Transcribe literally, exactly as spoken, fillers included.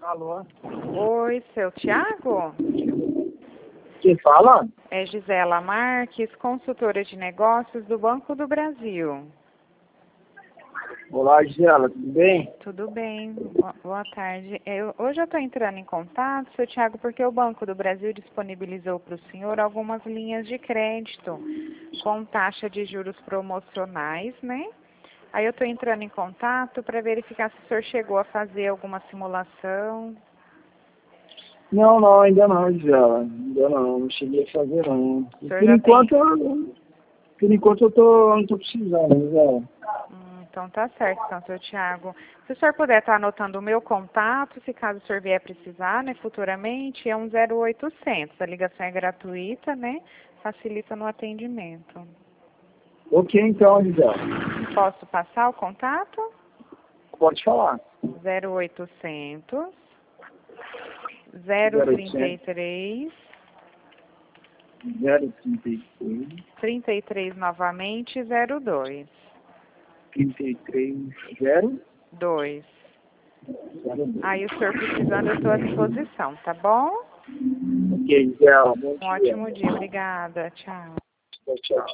Alô? Oi, seu Tiago? Quem fala? É Gisela Marques, consultora de negócios do Banco do Brasil. Olá, Gisela, tudo bem? Tudo bem, Bo- boa tarde. Eu, hoje eu estou entrando em contato, seu Tiago, porque o Banco do Brasil disponibilizou para o senhor algumas linhas de crédito com taxa de juros promocionais, né? Aí eu estou entrando em contato para verificar se o senhor chegou a fazer alguma simulação. Não, não, ainda não, Gisela. Ainda não, não cheguei a fazer não. O senhor Por já tem... enquanto, eu, por enquanto eu tô, não tô precisando, Gisela. Hum, então tá certo, então, seu Tiago. Se o senhor puder estar anotando o meu contato, se caso o senhor vier precisar, né, futuramente, é um zero oitocentos. A ligação é gratuita, né? Facilita no atendimento. Ok, então, Gisela. Posso passar o contato? Pode falar. zero oitocentos, zero trinta e três, zero trinta e seis, trinta e três novamente, zero dois. trinta e três, zero, dois. zero dois. Aí o senhor precisando, eu estou à disposição, tá bom? Ok, Gisela, bom Um dia. ótimo dia, obrigada, tchau. Tchau, tchau.